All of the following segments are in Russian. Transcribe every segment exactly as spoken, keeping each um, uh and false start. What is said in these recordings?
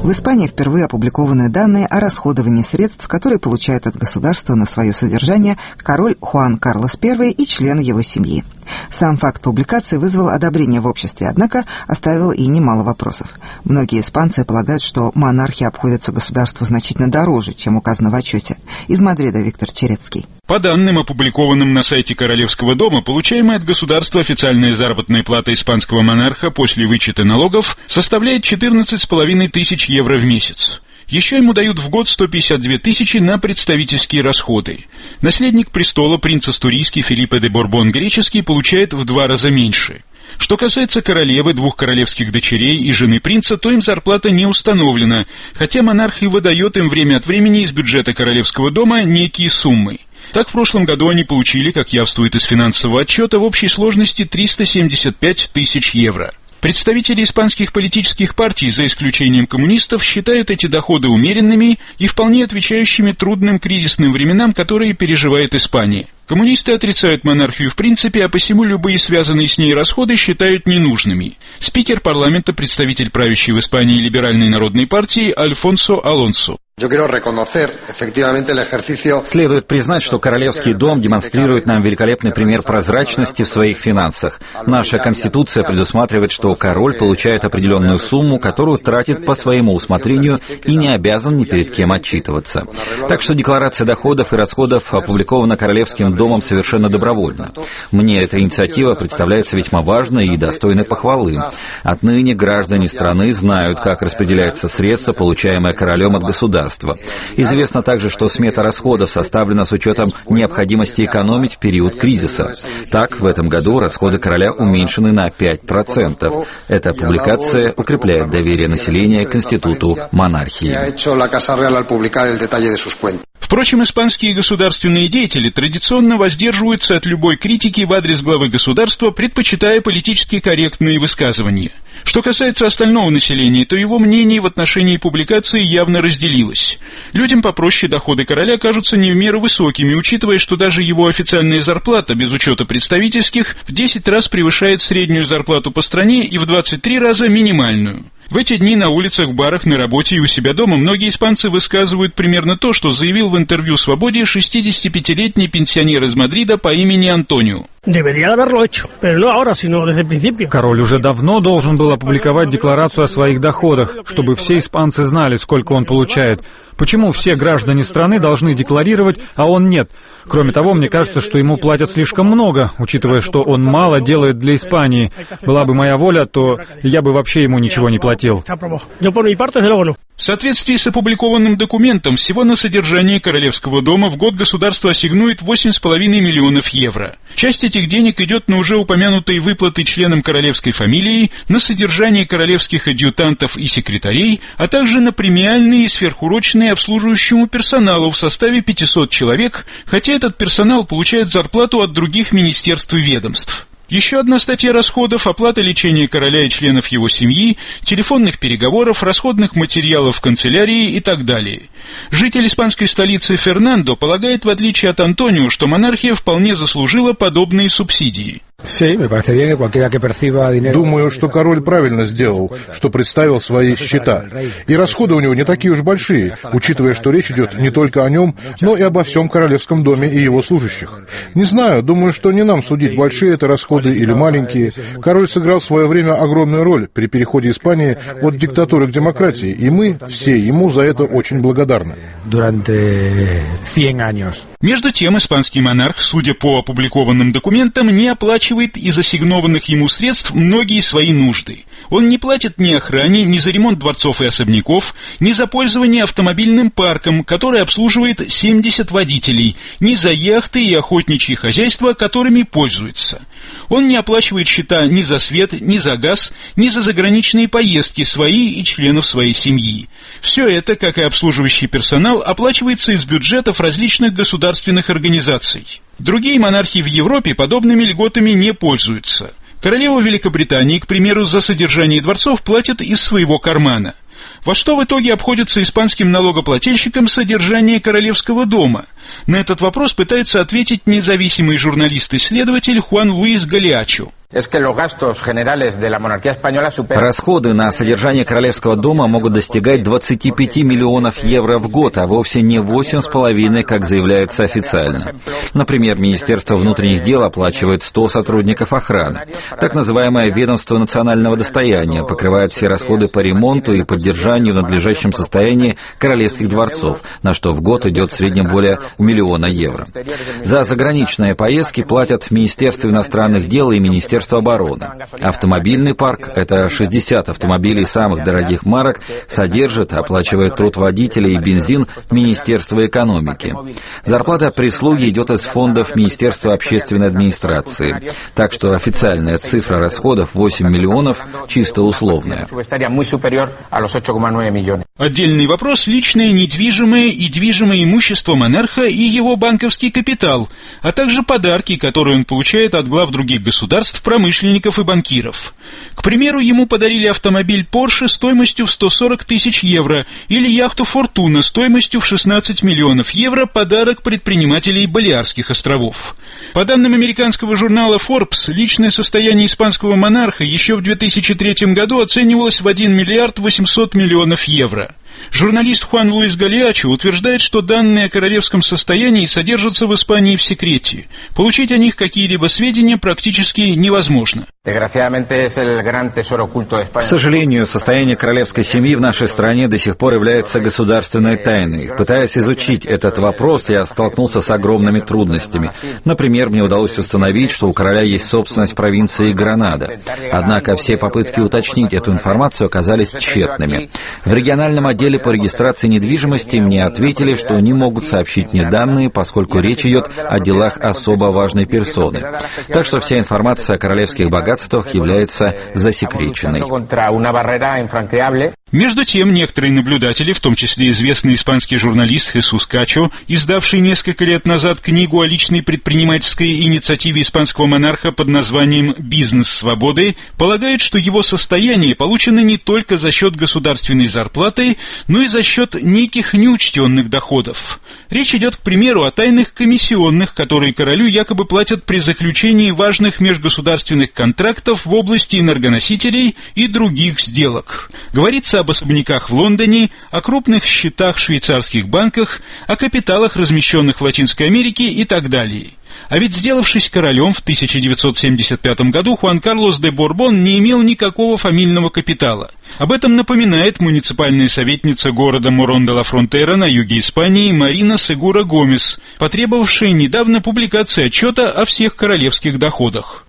В Испании впервые опубликованы данные о расходовании средств, которые получает от государства на свое содержание король Хуан Карлос Первый и члены его семьи. Сам факт публикации вызвал одобрение в обществе, однако оставил и немало вопросов. Многие испанцы полагают, что монархи обходятся государству значительно дороже, чем указано в отчете. Из Мадрида Виктор Черецкий. По данным, опубликованным на сайте Королевского дома, получаемая от государства официальная заработная плата испанского монарха после вычета налогов составляет четырнадцать с половиной тысяч евро в месяц. Еще ему дают в год сто пятьдесят две тысячи на представительские расходы. Наследник престола, принц астурийский Филиппе де Борбон греческий, получает в два раза меньше. Что касается королевы, двух королевских дочерей и жены принца, то им зарплата не установлена, хотя монарх и выдает им время от времени из бюджета Королевского дома некие суммы. Так, в прошлом году они получили, как явствует из финансового отчета, в общей сложности триста семьдесят пять тысяч евро. Представители испанских политических партий, за исключением коммунистов, считают эти доходы умеренными и вполне отвечающими трудным кризисным временам, которые переживает Испания. Коммунисты отрицают монархию в принципе, а посему любые связанные с ней расходы считают ненужными. Спикер парламента, представитель правящей в Испании либеральной народной партии Альфонсо Алонсо. Следует признать, что Королевский дом демонстрирует нам великолепный пример прозрачности в своих финансах. Наша Конституция предусматривает, что король получает определенную сумму, которую тратит по своему усмотрению и не обязан ни перед кем отчитываться. Так что декларация доходов и расходов опубликована Королевским домом совершенно добровольно. Мне эта инициатива представляется весьма важной и достойной похвалы. Отныне граждане страны знают, как распределяются средства, получаемые королем от государства. Известно также, что смета расходов составлена с учетом необходимости экономить в период кризиса. Так, в этом году расходы короля уменьшены на пять процентов. Эта публикация укрепляет доверие населения к институту монархии. Впрочем, испанские государственные деятели традиционно воздерживаются от любой критики в адрес главы государства, предпочитая политически корректные высказывания. Что касается остального населения, то его мнение в отношении публикации явно разделилось. Людям попроще доходы короля кажутся не в меру высокими, учитывая, что даже его официальная зарплата, без учета представительских, в десять раз превышает среднюю зарплату по стране и в двадцать три раза минимальную. В эти дни на улицах, барах, на работе и у себя дома многие испанцы высказывают примерно то, что заявил в интервью «Свободе» шестидесятипятилетний пенсионер из Мадрида по имени Антонио. Король уже давно должен был опубликовать декларацию о своих доходах, чтобы все испанцы знали, сколько он получает. Почему все граждане страны должны декларировать, а он нет? Кроме того, мне кажется, что ему платят слишком много, учитывая, что он мало делает для Испании. Была бы моя воля, то я бы вообще ему ничего не платил. В соответствии с опубликованным документом, всего на содержание Королевского дома в год государство ассигнует восемь с половиной миллионов евро. Часть этих денег идет на уже упомянутые выплаты членам королевской фамилии, на содержание королевских адъютантов и секретарей, а также на премиальные и сверхурочные обслуживающему персоналу в составе пятисот человек, хотя этот персонал получает зарплату от других министерств и ведомств. Еще одна статья расходов – оплата лечения короля и членов его семьи, телефонных переговоров, расходных материалов в канцелярии и так далее. Житель испанской столицы Фернандо полагает, в отличие от Антонио, что монархия вполне заслужила подобные субсидии. Думаю, что король правильно сделал, что представил свои счета. И расходы у него не такие уж большие, учитывая, что речь идет не только о нем, но и обо всем королевском доме и его служащих. Не знаю, думаю, что не нам судить, большие это расходы или маленькие. Король сыграл в свое время огромную роль при переходе Испании от диктатуры к демократии, и мы все ему за это очень благодарны. Между тем, испанский монарх, судя по опубликованным документам, не оплачивает из ассигнованных ему средств многие свои нужды. Он не платит ни охране, ни за ремонт дворцов и особняков, ни за пользование автомобильным парком, который обслуживает семьдесят водителей, ни за яхты и охотничьи хозяйства, которыми пользуется. Он не оплачивает счета ни за свет, ни за газ, ни за заграничные поездки свои и членов своей семьи. Все это, как и обслуживающий персонал, оплачивается из бюджетов различных государственных организаций. Другие монархии в Европе подобными льготами не пользуются. Королева Великобритании, к примеру, за содержание дворцов платит из своего кармана. Во что в итоге обходится испанским налогоплательщикам содержание Королевского дома? На этот вопрос пытается ответить независимый журналист-исследователь Хуан Луис Галиачо. Расходы на содержание Королевского дома могут достигать двадцати пяти миллионов евро в год, а вовсе не восемь с половиной, как заявляется официально. Например, Министерство внутренних дел оплачивает сто сотрудников охраны. Так называемое ведомство национального достояния покрывает все расходы по ремонту и поддержанию в надлежащем состоянии королевских дворцов, на что в год идет в среднем более миллиона евро. За заграничные поездки платят Министерство иностранных дел и Министерство обороны. Автомобильный парк, это шестьдесят автомобилей самых дорогих марок, содержит, оплачивает труд водителей и бензин Министерство экономики. Зарплата прислуги идет из фондов Министерства общественной администрации. Так что официальная цифра расходов восемь миллионов чисто условная. Отдельный вопрос – личное недвижимое и движимое имущество монарха и его банковский капитал, а также подарки, которые он получает от глав других государств, промышленников и банкиров. К примеру, ему подарили автомобиль Porsche стоимостью в сто сорок тысяч евро или яхту Fortuna стоимостью в шестнадцать миллионов евро, подарок предпринимателей Балиарских островов. По данным американского журнала Forbes, личное состояние испанского монарха еще в две тысячи третьем году оценивалось в один миллиард восемьсот миллионов евро. Журналист Хуан Луис Галиачо утверждает, что данные о королевском состоянии содержатся в Испании в секрете. Получить о них какие-либо сведения практически невозможно. К сожалению, состояние королевской семьи в нашей стране до сих пор является государственной тайной. Пытаясь изучить этот вопрос, я столкнулся с огромными трудностями. Например, мне удалось установить, что у короля есть собственность провинции Гранада. Однако все попытки уточнить эту информацию оказались тщетными. В региональном отделе по регистрации недвижимости мне ответили, что не могут сообщить мне данные, поскольку речь идет о делах особо важной персоны. Так что вся информация о королевских богатствах является засекреченной. Между тем, некоторые наблюдатели, в том числе известный испанский журналист Хесус Качо, издавший несколько лет назад книгу о личной предпринимательской инициативе испанского монарха под названием «Бизнес свободы», полагают, что его состояние получено не только за счет государственной зарплаты, но и за счет неких неучтенных доходов. Речь идет, к примеру, о тайных комиссионных, которые королю якобы платят при заключении важных межгосударственных контрактов в области энергоносителей и других сделок. Говорится об особняках в Лондоне, о крупных счетах в швейцарских банках, о капиталах, размещенных в Латинской Америке и так далее. А ведь, сделавшись королем в тысяча девятьсот семьдесят пятом году, Хуан Карлос де Борбон не имел никакого фамильного капитала. Об этом напоминает муниципальная советница города Морон-де-ла-Фронтера на юге Испании Марина Сегура Гомес, потребовавшая недавно публикации отчета о всех королевских доходах.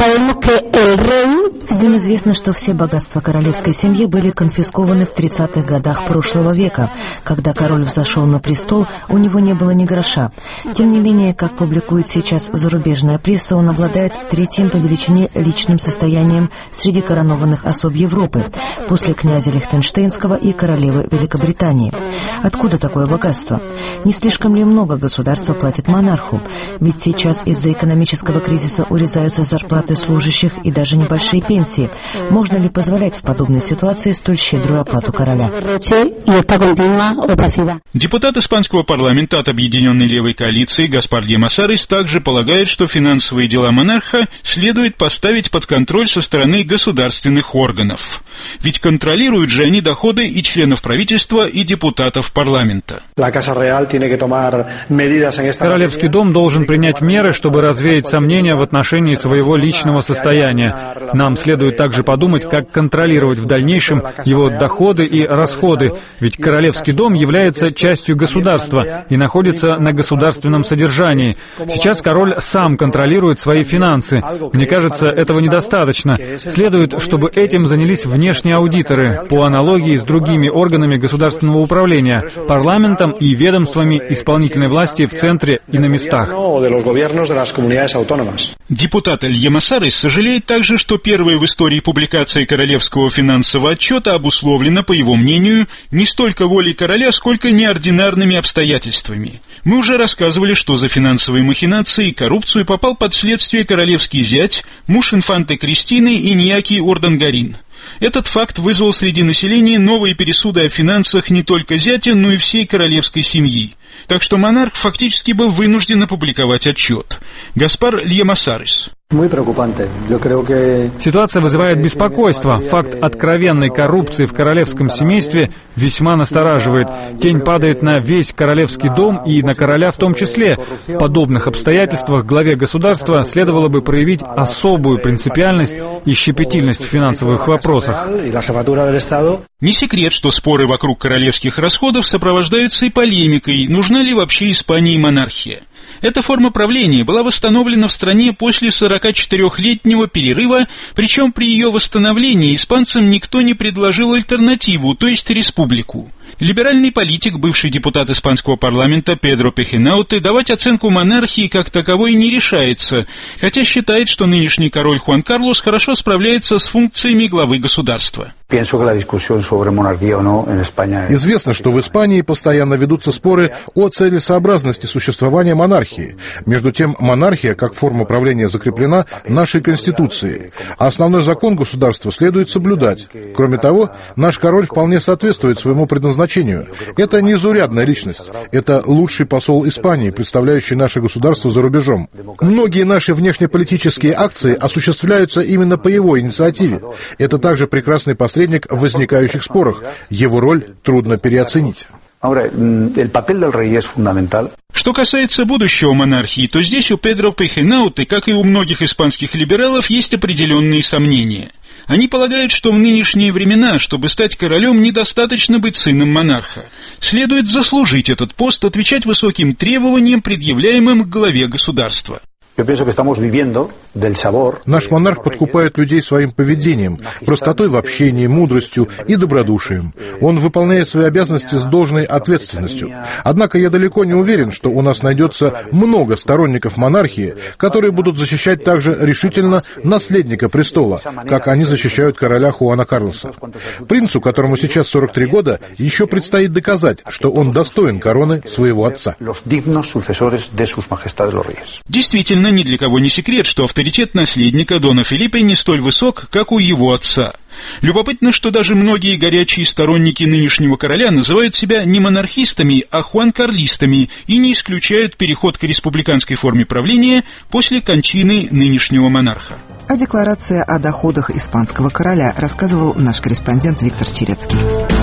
Всем известно, что все богатства королевской семьи были конфискованы в тридцатых годах прошлого века. Когда король взошел на престол, у него не было ни гроша. Тем не менее, как публикует сейчас зарубежная пресса, он обладает третьим по величине личным состоянием среди коронованных особ Европы, после князя Лихтенштейнского и королевы Великобритании. Откуда такое богатство? Не слишком ли много государство платит монарху? Ведь сейчас из-за экономического кризиса урезаются зарплаты зарплаты служащих и даже небольшие пенсии. Можно ли позволять в подобной ситуации столь щедрую оплату короля? Депутат испанского парламента от Объединенной левой коалиции Гаспар Льямасарес также полагает, что финансовые дела монарха следует поставить под контроль со стороны государственных органов. Ведь контролируют же они доходы и членов правительства, и депутатов парламента. Королевский дом должен принять меры, чтобы развеять сомнения в отношении своего личного состояния. Нам следует также подумать, как контролировать в дальнейшем его доходы и расходы, ведь Королевский дом является частью государства и находится на государственном содержании. Сейчас король сам контролирует свои финансы. Мне кажется, этого недостаточно. Следует, чтобы этим занялись внешние аудиторы, по аналогии с другими органами государственного управления, парламентом и ведомствами исполнительной власти в центре и на местах. Депутат Льямасарес сожалеет также, что первая в истории публикация королевского финансового отчета обусловлена, по его мнению, не столько волей короля, сколько неординарными обстоятельствами. Мы уже рассказывали, что за финансовые махинации и коррупцию попал под следствие королевский зять, муж инфанты Кристины Иньяки Урдангарин. Этот факт вызвал среди населения новые пересуды о финансах не только зятя, но и всей королевской семьи. Так что монарх фактически был вынужден опубликовать отчет. Гаспар Льямасарес. Ситуация вызывает беспокойство. Факт откровенной коррупции в королевском семействе весьма настораживает. Тень падает на весь королевский дом и на короля в том числе. В подобных обстоятельствах главе государства следовало бы проявить особую принципиальность и щепетильность в финансовых вопросах. Не секрет, что споры вокруг королевских расходов сопровождаются и полемикой, нужна ли вообще Испании монархия. Эта форма правления была восстановлена в стране после сорокачетырёхлетнего перерыва, причем при ее восстановлении испанцам никто не предложил альтернативу, то есть республику. Либеральный политик, бывший депутат испанского парламента Педро Пехенауте, давать оценку монархии как таковой не решается, хотя считает, что нынешний король Хуан Карлос хорошо справляется с функциями главы государства. Известно, что в Испании постоянно ведутся споры о целесообразности существования монархии. Между тем, монархия как форма правления закреплена нашей Конституцией, а основной закон государства следует соблюдать. Кроме того, наш король вполне соответствует своему предназначению. Это незаурядная личность. Это лучший посол Испании, представляющий наше государство за рубежом. Многие наши внешнеполитические акции осуществляются именно по его инициативе. Это также прекрасный посредник в возникающих спорах. Его роль трудно переоценить. Что касается будущего монархии, то здесь у Педро Пехенауте, как и у многих испанских либералов, есть определенные сомнения. Они полагают, что в нынешние времена, чтобы стать королем, недостаточно быть сыном монарха. Следует заслужить этот пост, отвечать высоким требованиям, предъявляемым к главе государства. Наш монарх подкупает людей своим поведением, простотой в общении, мудростью и добродушием. Он выполняет свои обязанности с должной ответственностью. Однако я далеко не уверен, что у нас найдется много сторонников монархии, которые будут защищать также решительно наследника престола, как они защищают короля Хуана Карлоса. Принцу, которому сейчас сорок три года, еще предстоит доказать, что он достоин короны своего отца. Действительно, ни для кого не секрет, что авторитет наследника Дона Фелипе не столь высок, как у его отца. Любопытно, что даже многие горячие сторонники нынешнего короля называют себя не монархистами, а хуанкарлистами и не исключают переход к республиканской форме правления после кончины нынешнего монарха. О декларации о доходах испанского короля рассказывал наш корреспондент Виктор Черецкий.